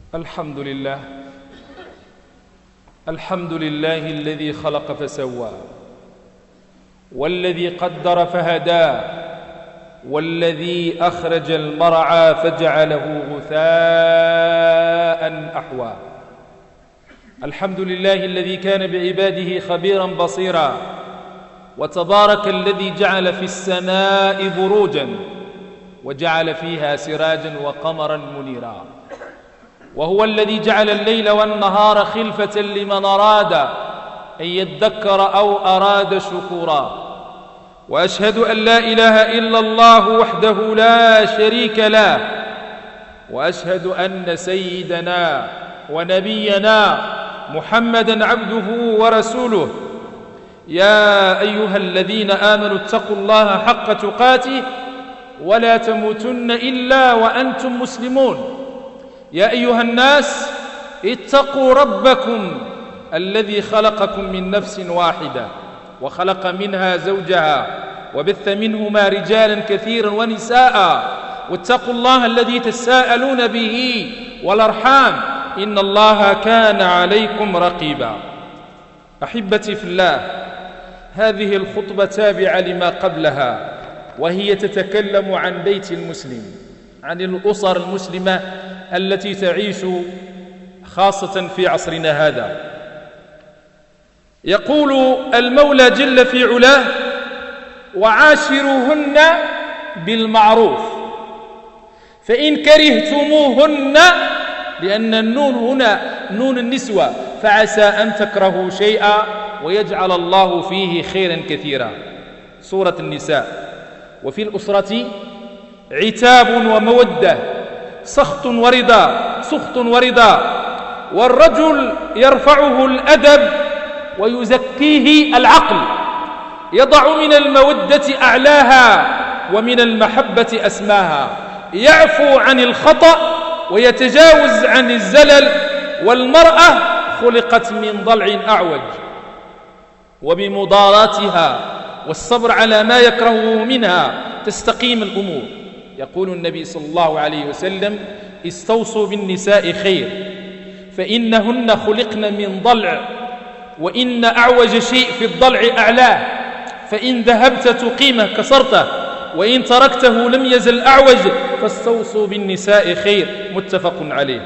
الحمد لله الذي خلق فسوى، والذي قدر فهدى، والذي أخرج المرعى فجعله غثاء أحوى. الحمد لله الذي كان بعباده خبيرا بصيرا، وتبارك الذي جعل في السماء بروجا وجعل فيها سراجا وقمرا منيرا، وهو الذي جعل الليل والنهار خلفة لمن أراد أن يذكر أو أراد شكورا. وأشهد أن لا إله إلا الله وحده لا شريك له، وأشهد أن سيدنا ونبينا محمدًا عبده ورسوله. يا أيها الذين آمنوا اتقوا الله حق تقاته ولا تموتن إلا وأنتم مسلمون. يا أيها الناس اتقوا ربكم الذي خلقكم من نفس واحدة وخلق منها زوجها وبث منهما رجالا كثيرا ونساء، واتقوا الله الذي تساءلون به والأرحام إن الله كان عليكم رقيبا. أحبتي في الله، هذه الخطبة تابعة لما قبلها، وهي تتكلم عن بيت المسلم، عن الأسر المسلمة التي تعيش خاصة في عصرنا هذا. يقول المولى جل في علاه: وعاشروهن بالمعروف فإن كرهتموهن، لأن النون هنا نون النسوة، فعسى أن تكرهوا شيئا ويجعل الله فيه خيرا كثيرا. سورة النساء. وفي الأسرة عتاب ومودة، سخط ورضا، والرجل يرفعه الأدب ويزكيه العقل، يضع من المودة أعلاها ومن المحبة أسماها، يعفو عن الخطأ ويتجاوز عن الزلل. والمرأة خلقت من ضلع أعوج، وبمضاراتها والصبر على ما يكرهه منها تستقيم الأمور. يقول النبي صلى الله عليه وسلم: استوصوا بالنساء خير، فإنهن خلقن من ضلع، وإن أعوج شيء في الضلع أعلاه، فإن ذهبت تقيمه كسرته، وإن تركته لم يزل أعوج، فاستوصوا بالنساء خير. متفق عليه.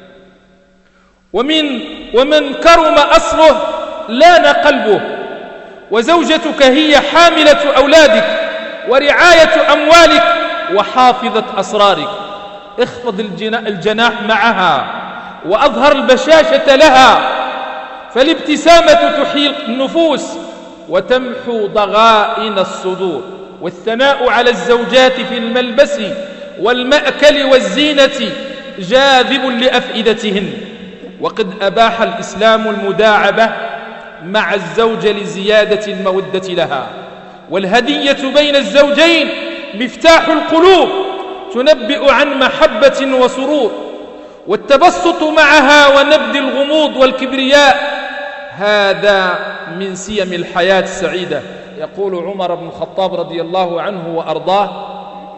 ومن كرم أصله لان قلبه، وزوجتك هي حاملة أولادك ورعاية أموالك وحافظة أسرارك. اخفض الجناح معها وأظهر البشاشة لها، فالابتسامة تحيي النفوس وتمحو ضغائن الصدور. والثناء على الزوجات في الملبس والمأكل والزينة جاذب لأفئدتهن، وقد أباح الإسلام المداعبة مع الزوجة لزيادة المودة لها. والهدية بين الزوجين مفتاح القلوب، تنبئ عن محبة وسرور. والتبسط معها ونبذ الغموض والكبرياء، هذا من سيم الحياة السعيدة. يقول عمر بن الخطاب رضي الله عنه وأرضاه: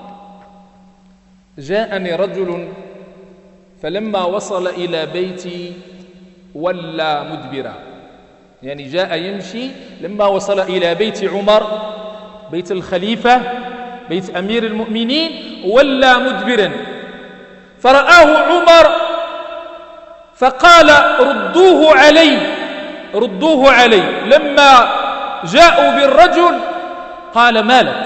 جاءني رجل فلما وصل إلى بيتي ولى مدبرا، يعني جاء يمشي، لما وصل إلى بيت عمر، بيت الخليفة، بيت أمير المؤمنين، ولى مدبرا، فرآه عمر فقال: ردوه علي. لما جاءوا بالرجل قال: ما لك؟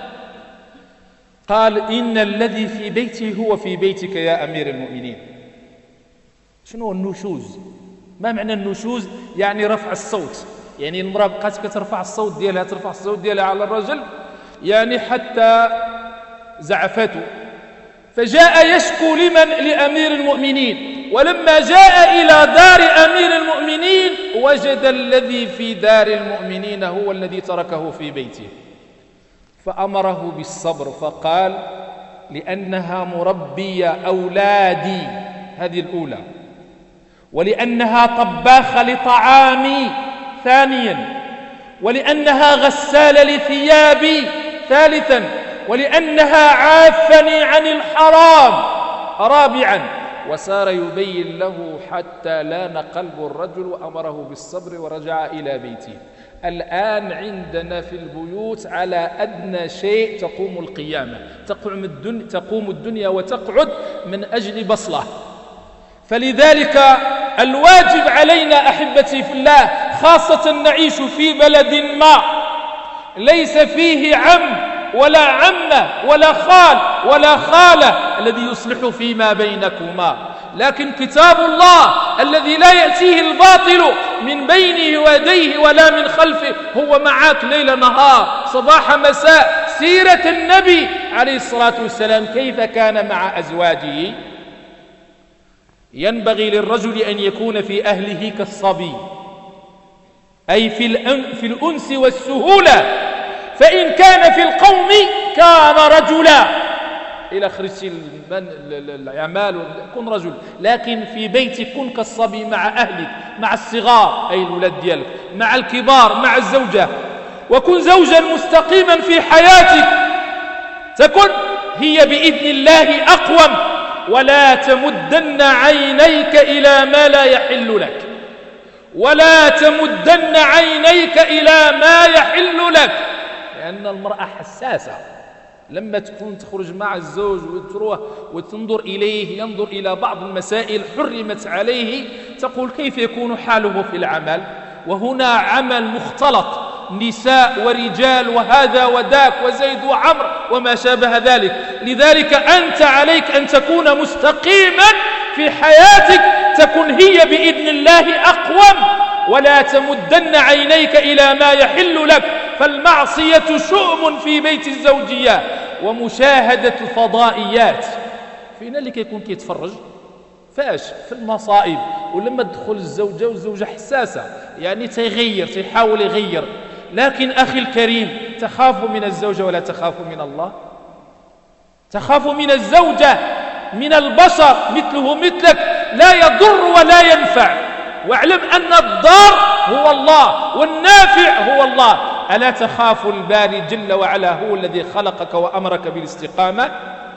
قال: إن الذي في بيتي هو في بيتك يا أمير المؤمنين. شنو النشوز؟ ما معنى النشوز؟ يعني رفع الصوت، يعني المرأة بقات كترفع الصوت ديالها، ترفع الصوت ديالها على الرجل، يعني حتى زعفته. فجاء يشكو لأمير المؤمنين، ولما جاء إلى دار أمير المؤمنين وجد الذي في دار المؤمنين هو الذي تركه في بيته، فأمره بالصبر، فقال: لأنها مربية أولادي، هذه الأولى، ولأنها طباخة لطعامي ثانيا، ولأنها غسالة لثيابي ثالثا، ولأنها عافني عن الحرام رابعا، وصار يبين له حتى لان قلب الرجل وأمره بالصبر ورجع إلى بيته. الآن عندنا في البيوت على أدنى شيء تقوم القيامة، تقوم الدنيا وتقعد من أجل بصلة. فلذلك الواجب علينا أحبتي في الله، خاصة نعيش في بلد ما ليس فيه عم ولا عمة ولا خال ولا خالة الذي يصلح فيما بينكما، لكن كتاب الله الذي لا يأتيه الباطل من بين يديه ولا من خلفه هو معك ليل نهار صباح مساء. سيرة النبي عليه الصلاة والسلام كيف كان مع أزواجه. ينبغي للرجل أن يكون في أهله كالصبي، أي في الأنس والسهولة، فإن كان في القوم كان رجلا إلى خرج الأعمال كن رجل، لكن في بيتك كن كالصبي مع أهلك، مع الصغار أي الولاد ديالك، مع الكبار، مع الزوجة، وكن زوجا مستقيما في حياتك، تكن هي بإذن الله أقوم. ولا تمدن عينيك إلى ما لا يحل لك، ولا تمدن عينيك إلى ما يحل لك، لأن المرأة حساسة. لما تكون تخرج مع الزوج وتروح وتنظر إليه، ينظر إلى بعض المسائل حرمت عليه، تقول كيف يكون حاله في العمل؟ وهنا عمل مختلط، نساء ورجال وهذا وذاك وزيد وعمر وما شابه ذلك. لذلك أنت عليك أن تكون مستقيما في حياتك، تكن هي بإذن الله أقوم. ولا تمدن عينيك إلى ما يحل لك، فالمعصية شؤم في بيت الزوجية ومشاهدة الفضائيات. فين اللي كيكون كيتفرج فاش في المصائب، ولما تدخل الزوجة والزوجة حساسة يعني تيحاول يغير. لكن أخي الكريم، تخاف من الزوجة ولا تخاف من الله؟ تخاف من الزوجة، من البشر مثله مثلك، لا يضر ولا ينفع، واعلم أن الضار هو الله والنافع هو الله. ألا تخاف الباري جل وعلا هو الذي خلقك وأمرك بالاستقامة؟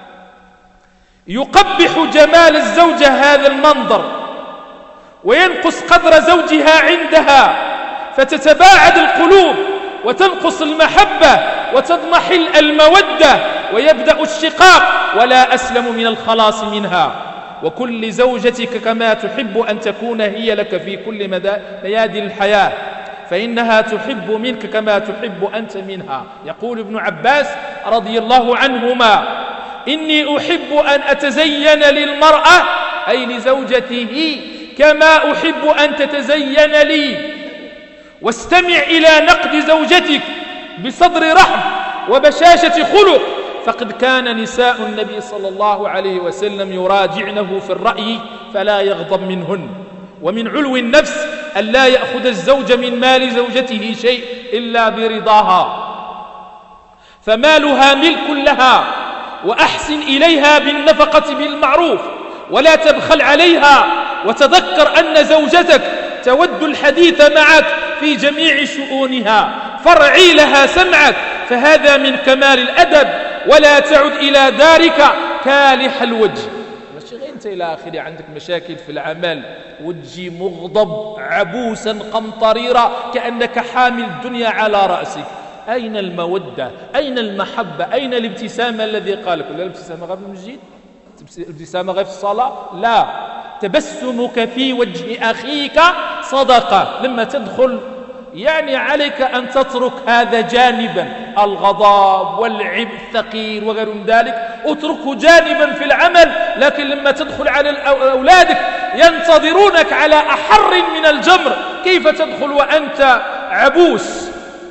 يقبح جمال الزوجة هذا المنظر، وينقص قدر زوجها عندها، فتتباعد القلوب وتنقص المحبة وتضمحل المودة ويبدأ الشقاق، ولا أسلم من الخلاص منها. وكل زوجتك كما تحب أن تكون هي لك في كل ميادين الحياة، فإنها تحب منك كما تحب أنت منها. يقول ابن عباس رضي الله عنهما: إني أحب أن أتزين للمرأة أي لزوجته كما أحب أن تتزين لي. واستمع إلى نقد زوجتك بصدر رحم وبشاشة خلق، فقد كان نساء النبي صلى الله عليه وسلم يراجعنه في الرأي فلا يغضب منهن. ومن علو النفس أن لا يأخذ الزوج من مال زوجته شيء إلا برضاها، فمالها ملك لها، وأحسن إليها بالنفقة بالمعروف ولا تبخل عليها. وتذكر أن زوجتك تود الحديث معك في جميع شؤونها، فارعي لها سمعك، فهذا من كمال الأدب. ولا تعد إلى دارك كالح الوجه، ماشي غير أنت إلى آخره عندك مشاكل في العمل وتجي مغضب عبوسا قمطريرا كأنك حامل الدنيا على رأسك. أين المودة؟ أين المحبة؟ أين الابتسامة الذي قالك؟ ولا الابتسامة غير في المسجد؟ الابتسامة غير في الصلاة؟ لا، تبسمك في وجه أخيك صدقة. لما تدخل يعني عليك أن تترك هذا جانبا، الغضب والعبء الثقيل وغير من ذلك اتركه جانبا في العمل. لكن لما تدخل على أولادك ينتظرونك على أحر من الجمر، كيف تدخل وأنت عبوس؟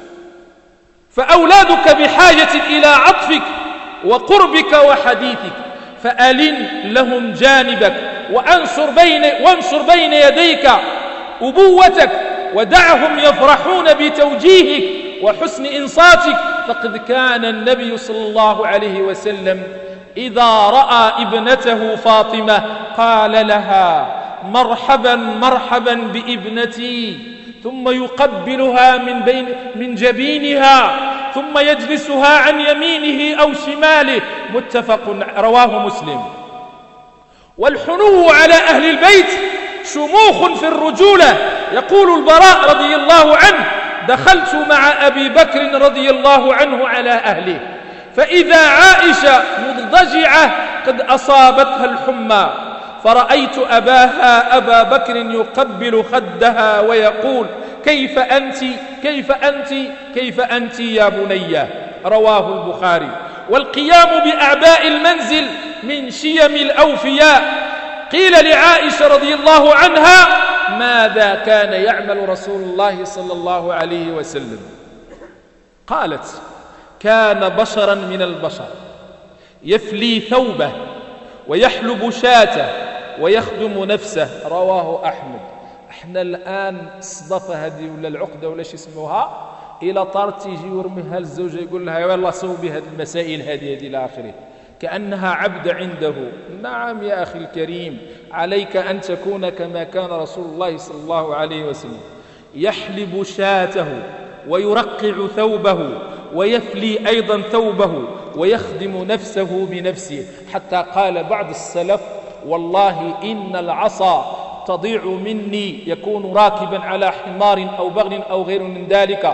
فأولادك بحاجة إلى عطفك وقربك وحديثك، فألن لهم جانبك وانشر بين يديك أبوتك، ودعهم يفرحون بتوجيهك وحسن إنصاتك. فقد كان النبي صلى الله عليه وسلم إذا رأى ابنته فاطمة قال لها: مرحبا مرحبا بابنتي، ثم يقبلها من جبينها، ثم يجلسها عن يمينه أو شماله. متفق، رواه مسلم. والحنو على أهل البيت شموخ في الرجولة. يقول البراء رضي الله عنه: دخلت مع أبي بكر رضي الله عنه على أهله فإذا عائشة مضطجعة قد أصابتها الحمى، فرأيت أبا بكر يقبل خدها ويقول: كيف أنت كيف أنت كيف أنت يا بني. رواه البخاري. والقيام بأعباء المنزل من شيم الأوفياء. قيل لعائشة رضي الله عنها: ماذا كان يعمل رسول الله صلى الله عليه وسلم؟ قالت: كان بشرا من البشر، يفلي ثوبه ويحلب شاته ويخدم نفسه. رواه أحمد. احنا الآن الصدفة هذه ولا العقدة ولا شو اسمها، إلى طارت يجي يرميها للزوجة يقول لها: يا الله صوبي هذه المسائل هذه إلى آخره، كأنها عبد عنده. نعم يا أخي الكريم، عليك أن تكون كما كان رسول الله صلى الله عليه وسلم، يحلب شاته ويرقع ثوبه ويفلي أيضا ثوبه ويخدم نفسه بنفسه، حتى قال بعض السلف: والله إن العصا تضيع مني، يكون راكبا على حمار أو بغل أو غير من ذلك،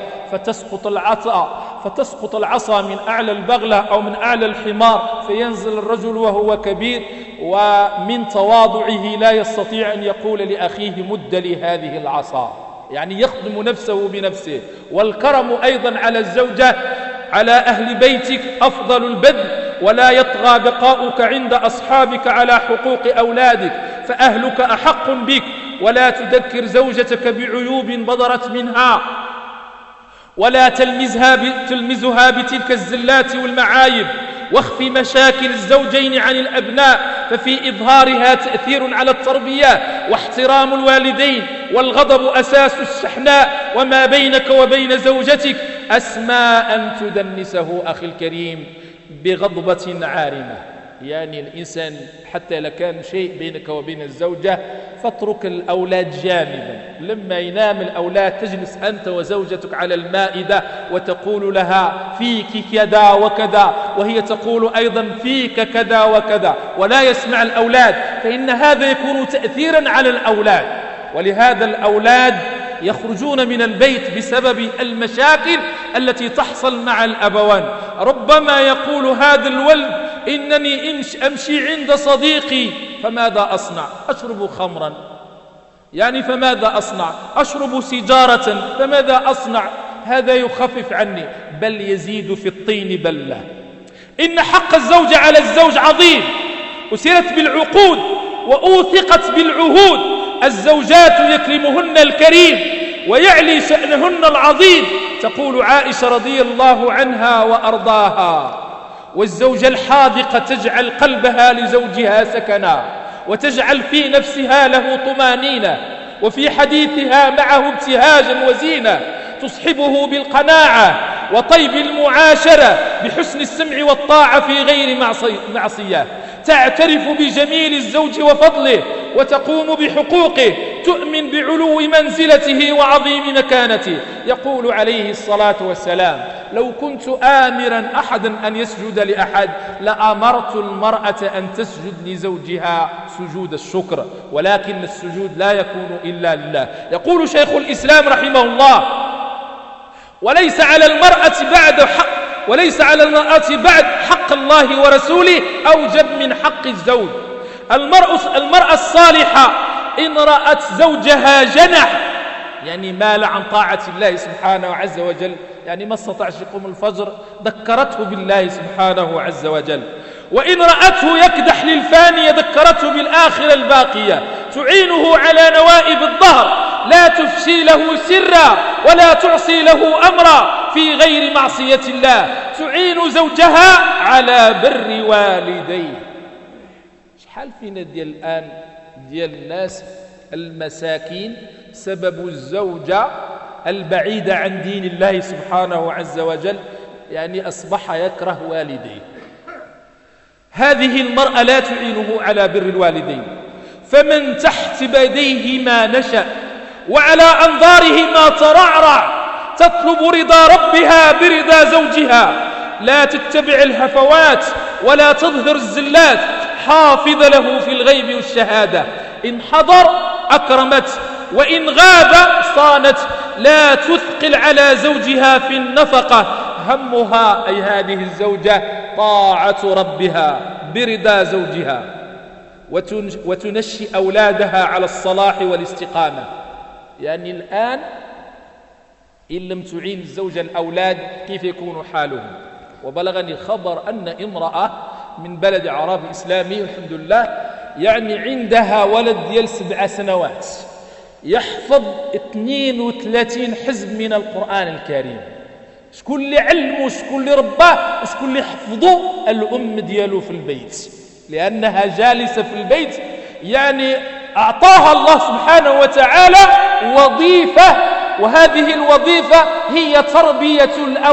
فتسقط العصا من أعلى البغلة أو من أعلى الحمار، فينزل الرجل وهو كبير ومن تواضعه لا يستطيع أن يقول لأخيه: مد لي هذه العصا، يعني يخدم نفسه بنفسه. والكرم أيضا على الزوجة، على أهل بيتك أفضل البذل، ولا يطغى بقاؤك عند أصحابك على حقوق أولادك، فأهلك أحق بك، ولا تذكر زوجتك بعيوب بدرت منها، ولا تلمزها بتلك الزلات والمعايب، واخف مشاكل الزوجين عن الأبناء، ففي إظهارها تأثير على التربية واحترام الوالدين، والغضب أساس الشحناء، وما بينك وبين زوجتك أسمى أن تدنسه أخي الكريم بغضبة عارمة. يعني الإنسان حتى لو كان شيء بينك وبين الزوجة فاترك الأولاد جانبا، لما ينام الأولاد تجلس أنت وزوجتك على المائدة وتقول لها: فيك كذا وكذا، وهي تقول أيضا: فيك كذا وكذا، ولا يسمع الأولاد، فإن هذا يكون تأثيرا على الأولاد. ولهذا الأولاد يخرجون من البيت بسبب المشاكل التي تحصل مع الأبوان. ربما يقول هذا الولد: إنني أمشي عند صديقي فماذا أصنع؟ أشرب خمرا، يعني فماذا أصنع؟ أشرب سيجارة فماذا أصنع؟ هذا يخفف عني، بل يزيد في الطين بلة. إن حق الزوجة على الزوج عظيم، أسرت بالعقود وأوثقت بالعهود. الزوجات يكرمهن الكريم ويعلي شأنهن العظيم. تقول عائشة رضي الله عنها وأرضاها: والزوجة الحاذقة تجعل قلبها لزوجها سكنا، وتجعل في نفسها له طمانينة، وفي حديثها معه ابتهاجا وزينة، تصحبه بالقناعة وطيب المعاشرة، بحسن السمع والطاعة في غير معصية، تعترف بجميل الزوج وفضله، وتقوم بحقوقه، تؤمن بعلو منزلته وعظيم مكانته. يقول عليه الصلاة والسلام: لو كنت آمرا أحدا أن يسجد لأحد لأمرت المرأة أن تسجد لزوجها سجود الشكر، ولكن السجود لا يكون إلا لله. يقول شيخ الإسلام رحمه الله: وليس على المرأة بعد حق الله ورسوله أوجب من حق الزوج. المرأة الصالحة إن رأت زوجها جنح، يعني مال عن طاعة الله سبحانه عز وجل، يعني ما استطاعش يقوم الفجر، ذكرته بالله سبحانه عز وجل. وإن رأته يكدح للفانية ذكرته بالآخرة الباقية، تعينه على نوائب الظهر، لا تفشي له سرا ولا تعصي له أمرا في غير معصية الله، تعين زوجها على بر والديه. شحال فينا ديال الآن ديال الناس المساكين سبب الزوجة البعيدة عن دين الله سبحانه عز وجل، يعني أصبح يكره والديه. هذه المرأة لا تعينه على بر الوالدين، فمن تحت يديه ما نشأ وعلى أنظاره ما ترعرع، تطلب رضا ربها برضا زوجها، لا تتبع الهفوات ولا تظهر الزلات، الحافظ له في الغيب والشهادة، إن حضر أكرمت وإن غاب صانت، لا تثقل على زوجها في النفقة، همها أي هذه الزوجة طاعة ربها برضا زوجها، وتنشئ أولادها على الصلاح والاستقامة. يعني الآن إن لم تعين الزوجة الأولاد كيف يكون حالهم؟ وبلغني خبر أن امرأة من بلد عربي إسلامي الحمد لله يعني عندها ولد ديال 7 سنوات يحفظ 32 حزب من القرآن الكريم. شكون اللي علمه، شكون اللي رباه، شكون اللي حفظه؟ الأم ديالو في البيت، لأنها جالسة في البيت. يعني أعطاها الله سبحانه وتعالى وظيفة، وهذه الوظيفة هي تربية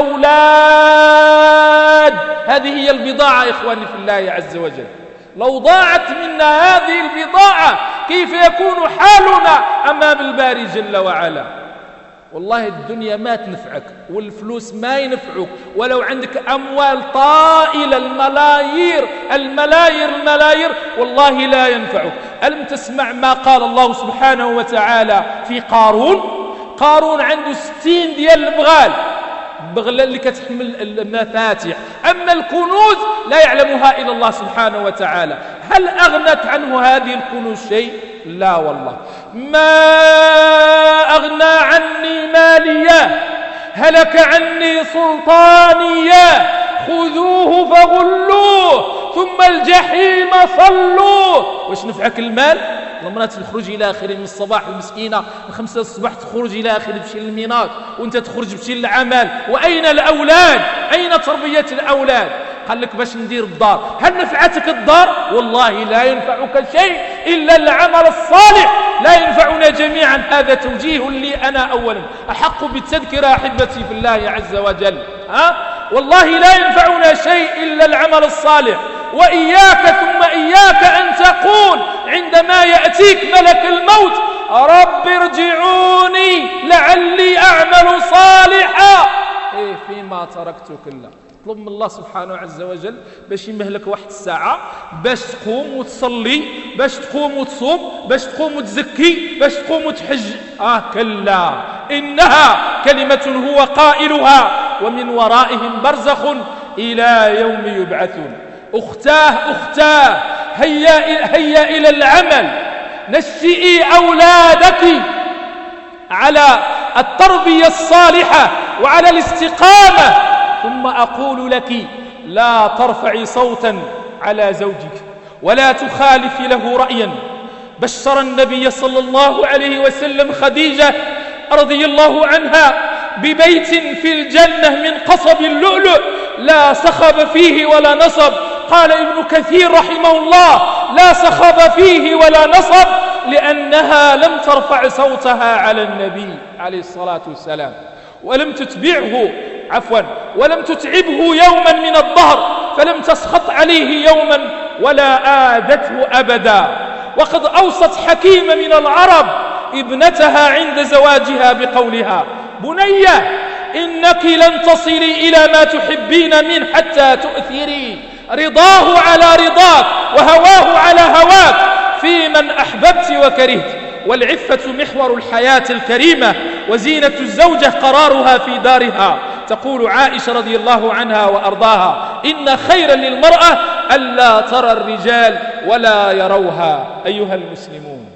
الأولاد. هذه هي البضاعة إخواني في الله عز وجل. لو ضاعت منا هذه البضاعة كيف يكون حالنا أمام الباري جل وعلا؟ والله الدنيا ما تنفعك، والفلوس ما ينفعك، ولو عندك أموال طائلة الملايير الملايير الملايير والله لا ينفعك. ألم تسمع ما قال الله سبحانه وتعالى في قارون عنده 60 ديال البغلة اللي كتحمل المفاتيح، أما الكنوز لا يعلمها إلا الله سبحانه وتعالى. هل أغنت عنه هذه الكنوز شيء؟ لا والله. ما أغنى عني مالية، هلك عني سلطانية، خذوه فغلوه ثم الجحيم صلوه. واش نفعك المال؟ المرأة تخرج إلى آخر من الصباح المسكينة من 5 الصباح تخرج إلى آخر تمشي للميناط، وأنت تخرج تمشي للعمل. وأين الأولاد؟ أين تربية الأولاد؟ قال لك باش ندير الدار. هل نفعتك الدار؟ والله لا ينفعك شيء إلا العمل الصالح. لا ينفعنا جميعا. هذا توجيه لي أنا أولا، أحق بالتذكرة أحبتي في الله عز وجل. والله لا ينفعنا شيء إلا العمل الصالح. وإياك ثم إياك أن تقول عندما يأتيك ملك الموت رب ارجعوني لعلي أعمل صالحا. فيما تركت كله. اطلب من الله سبحانه عز وجل باش يمهلك واحد الساعة باش تقوم وتصلي، باش تقوم وتصوم، باش تقوم وتزكي، باش تقوم وتحج. كلا إنها كلمة هو قائلها ومن ورائهم برزخ إلى يوم يبعثون. أختاه هيا إلى العمل، نشئي أولادك على التربية الصالحة وعلى الاستقامة. ثم أقول لك لا ترفعي صوتا على زوجك ولا تخالفي له رأيا. بشر النبي صلى الله عليه وسلم خديجة رضي الله عنها ببيت في الجنة من قصب اللؤلؤ لا صخب فيه ولا نصب. قال ابن كثير رحمه الله لا صخب فيه ولا نصب لأنها لم ترفع صوتها على النبي عليه الصلاة والسلام، ولم تتعبه يوما من الظهر، فلم تسخط عليه يوما ولا آذته أبدا. وقد أوصت حكيمة من العرب ابنتها عند زواجها بقولها بنية إنك لن تصلي إلى ما تحبين من حتى تؤثري رضاه على رضاك وهواه على هواك في من أحببت وكرهت. والعفة محور الحياة الكريمة، وزينة الزوجة قرارها في دارها. تقول عائشة رضي الله عنها وأرضاها إن خيرا للمرأة ألا ترى الرجال ولا يروها. أيها المسلمون،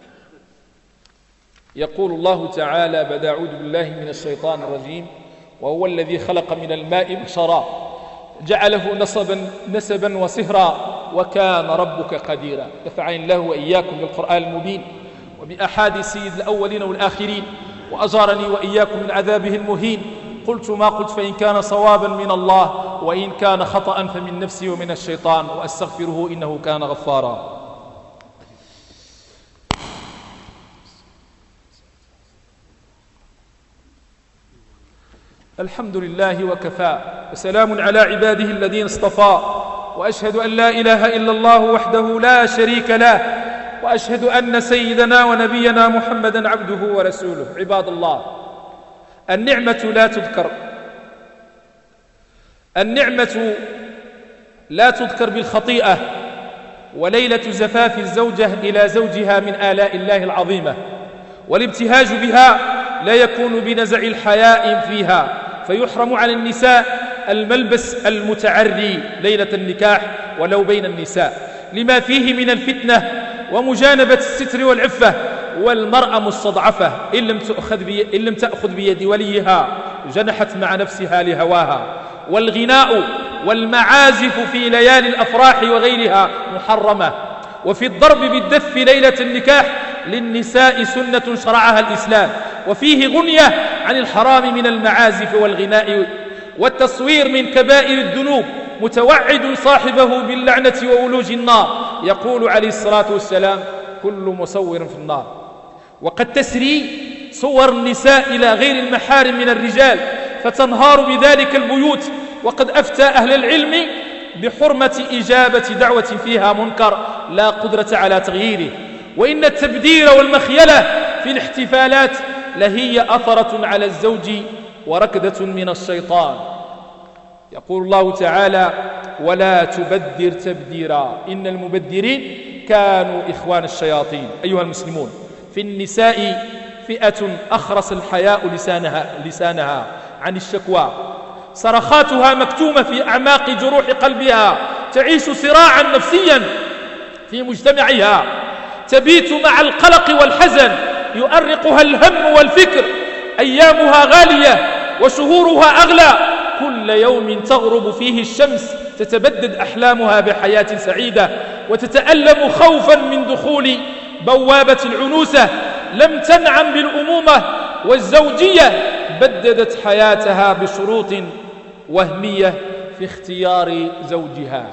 يقول الله تعالى بعد أعوذ بالله من الشيطان الرجيم وهو الذي خلق من الماء بشرا جعله نسبا وصهرا وكان ربك قديرا. نفعني الله وإياكم بالقرآن المبين وبأحاديث سيد الأولين والآخرين، وأجارني وإياكم من عذابه المهين. قلت ما قلت فإن كان صوابا من الله وإن كان خطأ فمن نفسي ومن الشيطان، وأستغفره إنه كان غفارا. الحمد لله وكفى، وسلام على عباده الذين اصطفى، وأشهد أن لا إله إلا الله وحده لا شريك له، وأشهد أن سيدنا ونبينا محمدا عبده ورسوله. عباد الله، النعمة لا تذكر بالخطيئة، وليلة زفاف الزوجة إلى زوجها من آلاء الله العظيمة، والابتهاج بها لا يكون بنزع الحياء فيها، فيحرم على النساء الملبس المتعري ليلة النكاح ولو بين النساء، لما فيه من الفتنة ومجانبة الستر والعفة. والمرأة مستضعفة إن لم تأخذ بيد وليها جنحت مع نفسها لهواها. والغناء والمعازف في ليالي الأفراح وغيرها محرمة. وفي الضرب بالدف ليلة النكاح للنساء سنة شرعها الإسلام، وفيه غنية عن الحرام من المعازف والغناء. والتصوير من كبائر الذنوب، متوعد صاحبه باللعنة وولوج النار. يقول عليه الصلاة والسلام: كل مصور في النار. وقد تسري صور النساء إلى غير المحارم من الرجال فتنهار بذلك البيوت. وقد أفتى أهل العلم بحرمة إجابة دعوة فيها منكر لا قدرة على تغييره. وإن التبذير والمخيلة في الاحتفالات لهي أثرة على الزوج وركدة من الشيطان. يقول الله تعالى: ولا تبذر تبذيرا إن المبذرين كانوا إخوان الشياطين. أيها المسلمون، في النساء فئة أخرس الحياء لسانها عن الشكوى، صرخاتها مكتومة في أعماق جروح قلبها، تعيش صراعا نفسيا في مجتمعها، تبيت مع القلق والحزن، يؤرقها الهم والفكر. أيامها غالية وشهورها أغلى، كل يوم تغرب فيه الشمس تتبدد أحلامها بحياة سعيدة، وتتألم خوفا من دخول بوابة العنوسة. لم تنعم بالأمومة والزوجية، بددت حياتها بشروط وهمية في اختيار زوجها.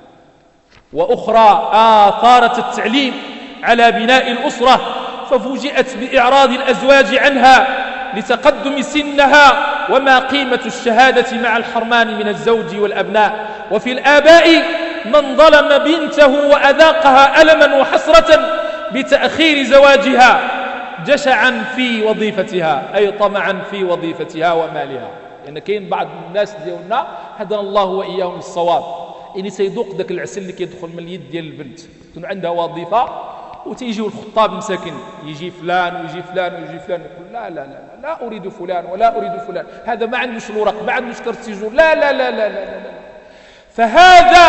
وأخرى آثارت التعليم على بناء الأسرة، ففوجئت بإعراض الأزواج عنها لتقدم سنها وما قيمة الشهادة مع الحرمان من الزوج والأبناء. وفي الآباء من ظلم بنته وأذاقها ألما وحسرة بتأخير زواجها جشعا في وظيفتها، أي طمعا في وظيفتها ومالها. لأن كاين بعض الناس ديالنا هدنا الله وإياهم للصواب، إني سيدوق ذاك العسل اللي كيدخل من اليد ديال البنت، تكون عندها وظيفة وتيجيو الخطاب مساكن، يجي فلان ويجي فلان ويجي فلان، يقول لا لا لا لا أريد فلان ولا أريد فلان، هذا ما عندوش الورق، ما عندوش كرت سيجور، لا لا لا لا لا لا. فهذا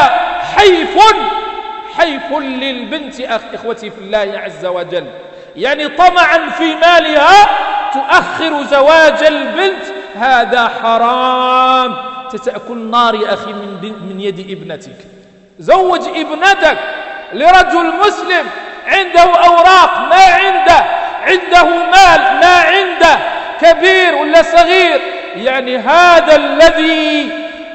حيف للبنت إخوتي في الله عز وجل، يعني طمعا في مالها تؤخر زواج البنت، هذا حرام. تتأكل نار يا أخي من يد ابنتك. زوج ابنتك لرجل مسلم عنده أوراق ما عنده مال ما عنده، كبير ولا صغير، يعني هذا الذي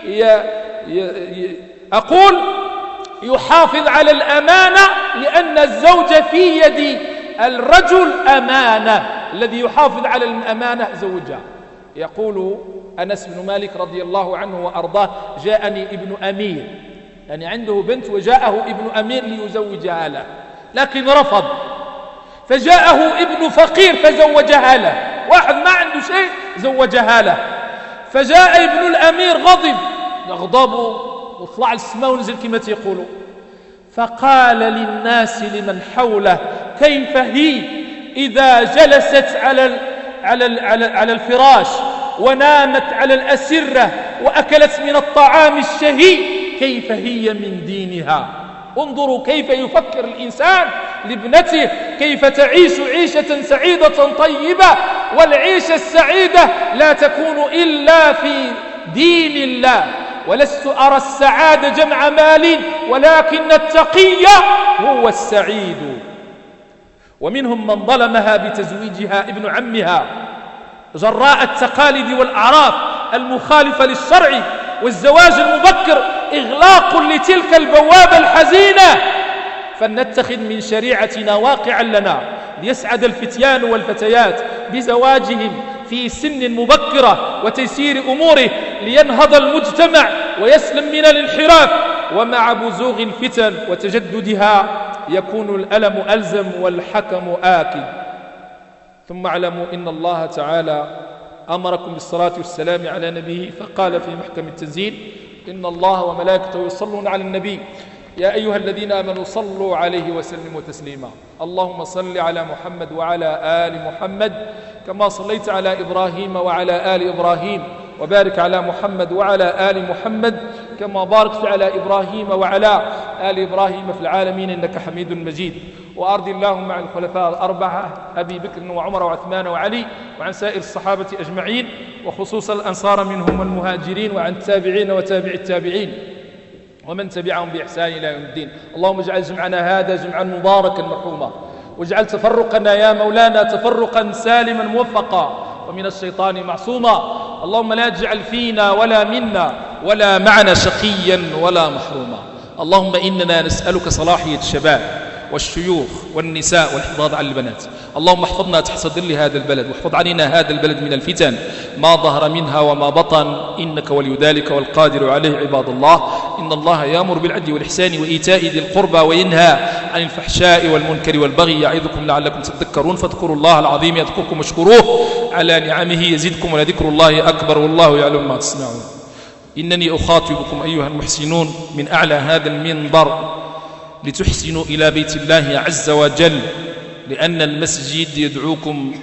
أقول يحافظ على الأمانة، لأن الزوج في يد الرجل أمانة، الذي يحافظ على الأمانة زوجها. يقول أنس بن مالك رضي الله عنه وأرضاه: جاءني ابن أمير، يعني عنده بنت وجاءه ابن أمير ليزوجها له، لكن رفض. فجاءه ابن فقير فزوجها له، واحد ما عنده شيء زوجها له. فجاء ابن الأمير يغضب وطلع للسماء ونزل كما تيقولوا، فقال للناس لمن حوله: كيف هي إذا جلست على الفراش ونامت على الأسرة وأكلت من الطعام الشهي، كيف هي من دينها؟ انظروا كيف يفكر الإنسان لابنته، كيف تعيش عيشة سعيدة طيبة. والعيشة السعيدة لا تكون إلا في دين الله. ولست أرى السعادة جمع مال، ولكن التقي هو السعيد. ومنهم من ظلمها بتزويجها ابن عمها جراء التقاليد والأعراف المخالفة للشرع. والزواج المبكر إغلاق لتلك البوابة الحزينة. فلنتخذ من شريعتنا واقعا لنا ليسعد الفتيان والفتيات بزواجهم في سن مبكرة وتيسير أموره، لينهض المجتمع ويسلم من الانحراف. ومع بزوغ الفتن وتجددها يكون الألم ألزم والحكم آكل. ثم اعلموا إن الله تعالى أمركم بالصلاة والسلام على نبيه، فقال في محكم التنزيل: إن الله وملائكته يصلون على النبي يا أيها الذين آمنوا صلوا عليه وسلموا تسليما. اللهم صل على محمد وعلى آل محمد كما صليت على إبراهيم وعلى آل إبراهيم، وبارك على محمد وعلى آل محمد كما باركت على إبراهيم وعلى آل إبراهيم في العالمين إنك حميد مجيد. وأرض اللهم عن الخلفاء الأربعة أبي بكر وعمر وعثمان وعلي، وعن سائر الصحابة أجمعين، وخصوصا الأنصار منهم المهاجرين، وعن التابعين وتابع التابعين ومن تبعهم بإحسان إلى يوم الدين. اللهم اجعل جمعنا هذا جمعا مباركا مرحوما، واجعل تفرقنا يا مولانا تفرقا سالما موفقا ومن الشيطان معصوما. اللهم لا تجعل فينا ولا منا ولا معنا شقيا ولا محروما. اللهم إننا نسألك صلاحية الشباب والشيوخ والنساء والحفاظ على البنات. اللهم احفظنا تحت ظل هذا البلد، واحفظ علينا هذا البلد من الفتن ما ظهر منها وما بطن، إنك ولي ذلك والقادر عليه. عباد الله، إن الله يأمر بالعدل والإحسان وإيتاء ذي القربى وينهى عن الفحشاء والمنكر والبغي، يعظكم لعلكم تذكرون. فاذكروا الله العظيم يذكركم واشكروه على نعمه يزدكم، ولذكر الله أكبر والله يعلم ما تصنعون. إنني أخاطبكم أيها المحسنون من أعلى هذا المنبر لتحسنوا إلى بيت الله عز وجل، لأن المسجد يدعوكم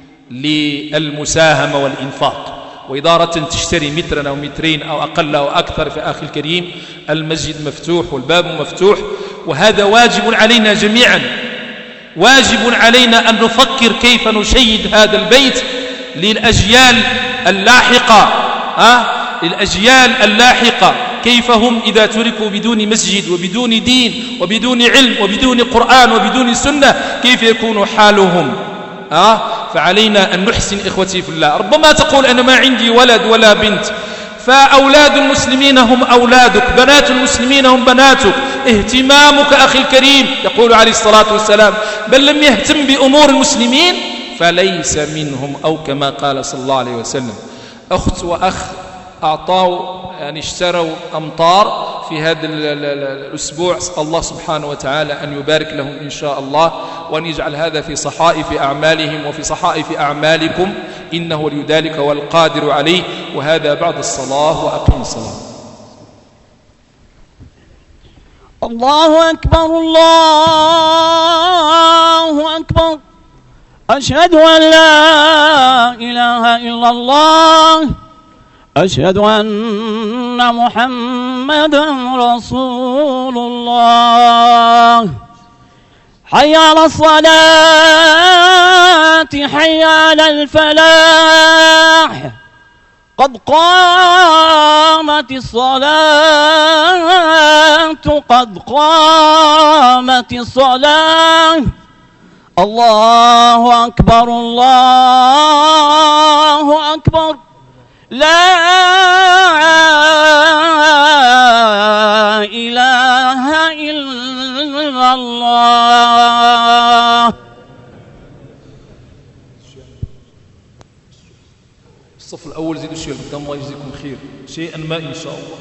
للمساهمة والإنفاق. وإذا أردت أن تشتري مترا أو مترين أو أقل أو أكثر، في أخي الكريم المسجد مفتوح والباب مفتوح، وهذا واجب علينا جميعا. واجب علينا أن نفكر كيف نشيد هذا البيت للأجيال اللاحقة، للأجيال اللاحقة، كيف هم إذا تركوا بدون مسجد وبدون دين وبدون علم وبدون قرآن وبدون سنة كيف يكون حالهم. فعلينا أن نحسن إخوتي في الله. ربما تقول أنا ما عندي ولد ولا بنت، فأولاد المسلمين هم أولادك، بنات المسلمين هم بناتك. اهتمامك أخي الكريم، يقول عليه الصلاة والسلام: بل لم يهتم بأمور المسلمين فليس منهم، أو كما قال صلى الله عليه وسلم. أخت وأخ أعطوا اشتروا أمطار في هذا الأسبوع، أسأل الله سبحانه وتعالى أن يبارك لهم إن شاء الله، وأن يجعل هذا في صحائف أعمالهم وفي صحائف أعمالكم، إنه ولي ذلك والقادر عليه. وهذا بعد الصلاة، وأقيم الصلاة. الله أكبر الله أكبر، أشهد أن لا إله إلا الله، أشهد أن محمدا رسول الله. حي على الصلاة، حي على الفلاح، قد قامت الصلاة، قد قامت الصلاة. الله أكبر الله أكبر، لا إله إلا الله. الصف الأول زيدوا شيئا قدام، الله يجزيكم خير، شيئا ما إن شاء الله.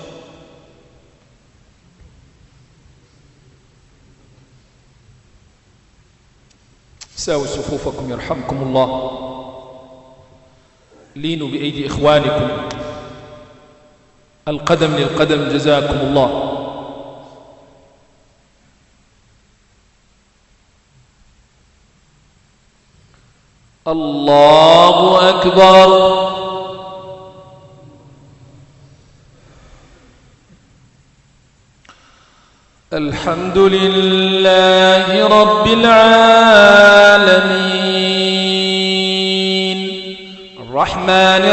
ساووا صفوفكم يرحمكم الله. لينوا بأيدي إخوانكم، القدم للقدم، جزاكم الله. الله أكبر. الحمد لله رب العالمين، الرحمن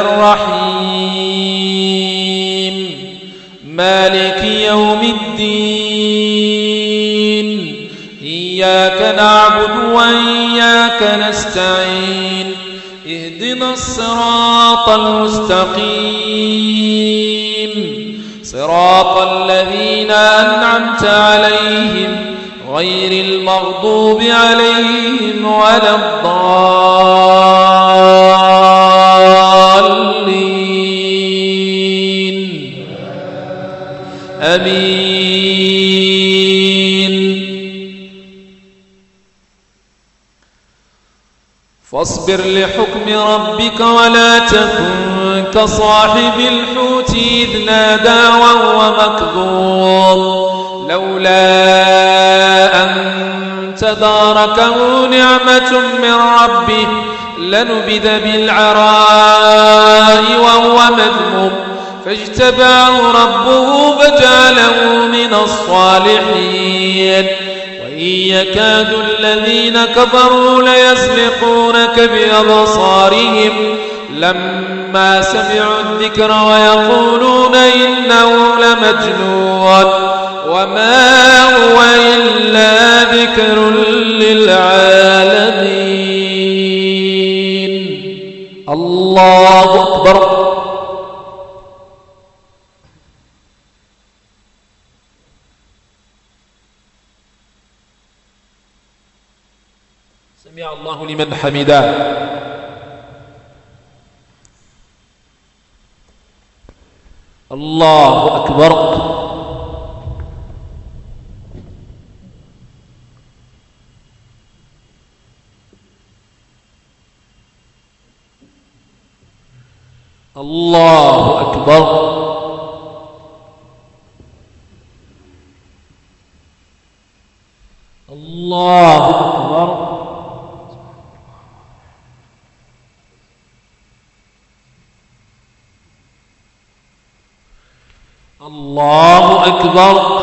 الرحيم، مالك يوم الدين. إياك نعبد وإياك نستعين، اهدنا الصراط المستقيم، صراط الذين أنعمت عليهم غير المغضوب عليهم ولا الضالين. آمين. فاصبر لحكم ربك ولا تكن كصاحب الحوت إذ نادى وهو مكظوم، لولا تداركه نعمة من ربه لنبذ بالعراء وهو مذموم فاجتباه ربه فجعله من الصالحين وإن يكاد الذين كفروا ليزلقونك بأبصارهم لما سمعوا الذكر ويقولون إنه لمجنون وما هو إلا ذكر للعالمين. الله أكبر. سمع الله لمن حمده. الله أكبر. الله أكبر. الله أكبر. الله أكبر.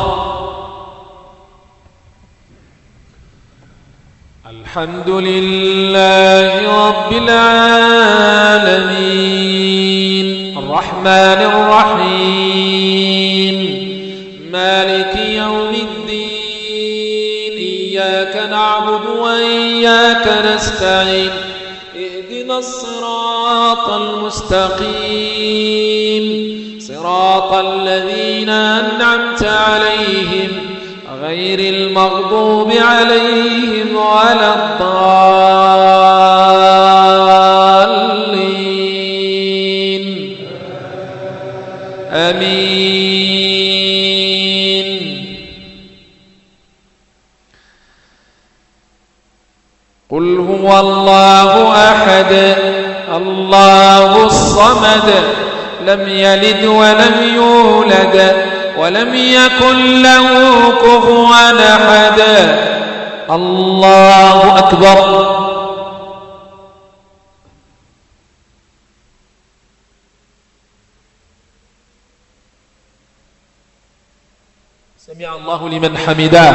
الحمد لله رب العالمين الرحمن الرحيم مالك يوم الدين إياك نعبد وإياك نستعين اهدنا الصراط المستقيم صراط الذين أنعمت عليهم غير المغضوب عليهم ولا الضالين آمين. قل هو الله أحد الله الصمد لم يلد ولم يولد ولم يكن له كفوا أحد. الله أكبر. سمع الله لمن حمده.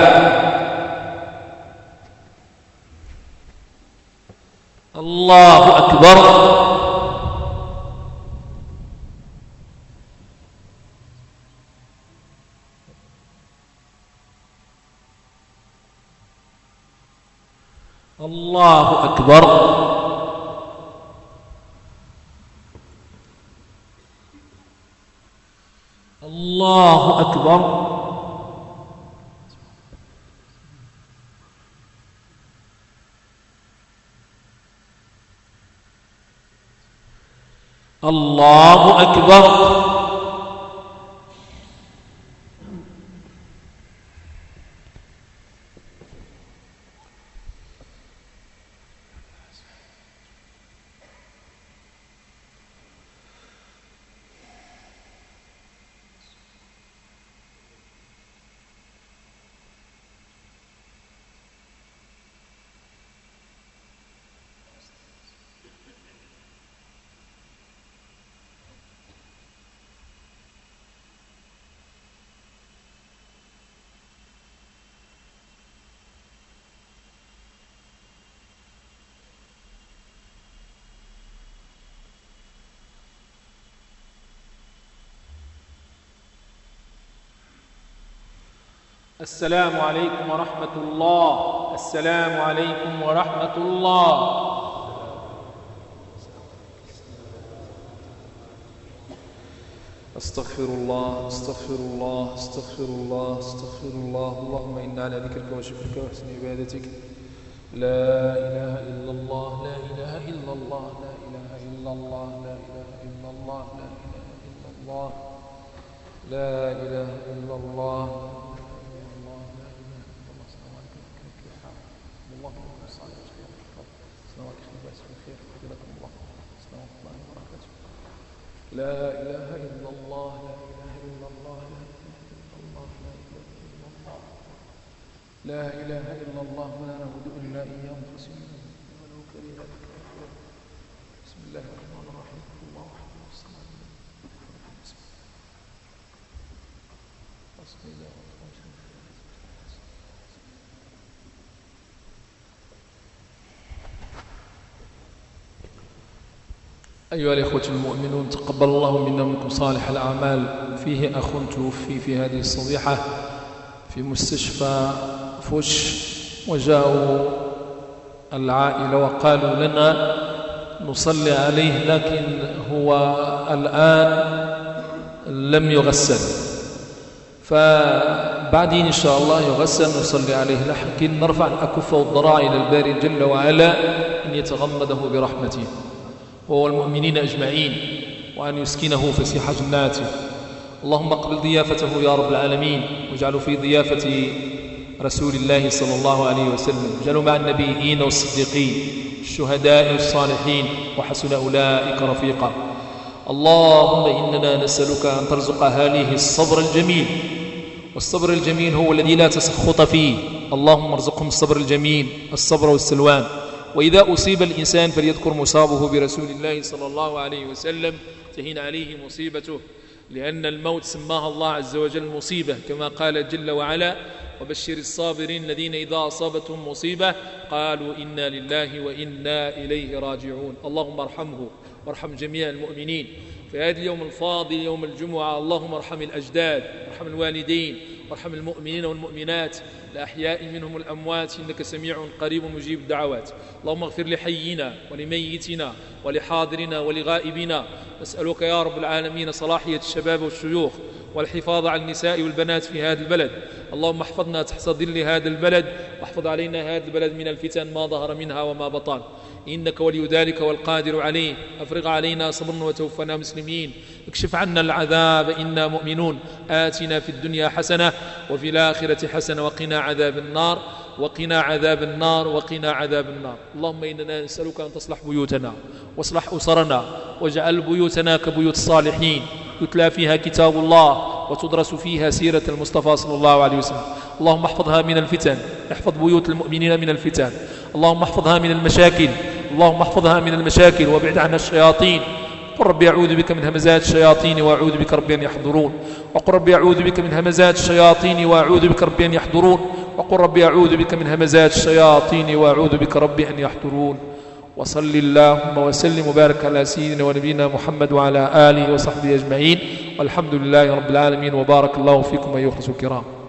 الله أكبر. الله أكبر. الله أكبر. الله أكبر. السلام عليكم ورحمة الله. السلام عليكم ورحمة الله. أستغفر الله أستغفر الله أستغفر الله أستغفر الله. اللهم إنا على ذكرك وشكرك وحسن عبادتك. لا إله إلا الله لا إله إلا الله لا إله إلا الله لا إله إلا الله لا إله إلا الله لا إله إلا الله. لا إله إلا الله لا إله إلا الله لا إله إلا الله لا إله إلا الله. لا إله إلا الله ولا نعبد إلا إياه مخلصين ولو كره الكافرون. بسم الله الرحمن الرحيم. الله أحد الصمد. بسم الله. أيها الإخوة المؤمنون، تقبل الله منا ومنكم صالح الأعمال. فيه أخ توفي في هذه الصبيحة في مستشفى فوش، وجاءوا العائلة وقالوا لنا نصلي عليه، لكن هو الآن لم يغسل، فبعدين إن شاء الله يغسل نصلي عليه، لكن نرفع الأكف والضراع إلى الباري جل وعلا أن يتغمده برحمته هو المؤمنين أجمعين، وأن يسكنه فسيح جناته. اللهم اقبل ضيافته يا رب العالمين، واجعله في ضيافة رسول الله صلى الله عليه وسلم، واجعله مع النبيين والصديقين الشهداء والصالحين وحسن أولئك رفيقا. اللهم إننا نسألك أن ترزق أهاليه الصبر الجميل، والصبر الجميل هو الذي لا تسخط فيه. اللهم ارزقهم الصبر الجميل، الصبر والسلوان. وإذا أصيب الإنسان فليذكر مصابه برسول الله صلى الله عليه وسلم تهين عليه مصيبته، لأن الموت سماها الله عز وجل مصيبة، كما قال جل وعلا: وبشر الصابرين الذين إذا أصابتهم مصيبة قالوا إنا لله وإنا إليه راجعون. اللهم ارحمه وارحم جميع المؤمنين في هذا اليوم الفاضل يوم الجمعة. اللهم ارحم الأجداد، ارحم الوالدين، وارحم المؤمنين والمؤمنات الأحياء منهم الأموات، إنك سميع قريب مجيب الدعوات. اللهم اغفر لحينا ولميتنا ولحاضرنا ولغائبنا. نسألك يا رب العالمين صلاحية الشباب والشيوخ والحفاظ على النساء والبنات في هذا البلد. اللهم احفظنا تحت ظل هذا البلد، واحفظ علينا هذا البلد من الفتن ما ظهر منها وما بطن، إنك ولي ذلك والقادر عليه. أفرغ علينا صبرا وتوفنا مسلمين، اكشف عنا العذاب إنا مؤمنون. آتنا في الدنيا حسنة وفي الآخرة حسنة وقنا عذاب النار، وقنا عذاب النار، وقنا عذاب النار. اللهم إننا نسألك أن تصلح بيوتنا واصلح أسرنا، واجعل بيوتنا كبيوت الصالحين يتلى فيها كتاب الله وتدرس فيها سيرة المصطفى صلى الله عليه وسلم. اللهم احفظها من الفتن، احفظ بيوت المؤمنين من الفتن. اللهم احفظها من المشاكل، اللهم احفظها من المشاكل وابعد عنها الشياطين. قل ربي أعوذ بك من همزات الشياطين وأعوذ بك ربي أن يحضرون. وقل ربي أعوذ بك من همزات الشياطين وأعوذ بك ربي أن يحضرون. وقل ربي أعوذ بك من همزات الشياطين وأعوذ بك ربي أن يحضرون. وصل اللهم وسلم وبارك على سيدنا ونبينا محمد وعلى آله وصحبه أجمعين، والحمد لله رب العالمين، وبارك الله فيكم أيها الأخوة الكرام.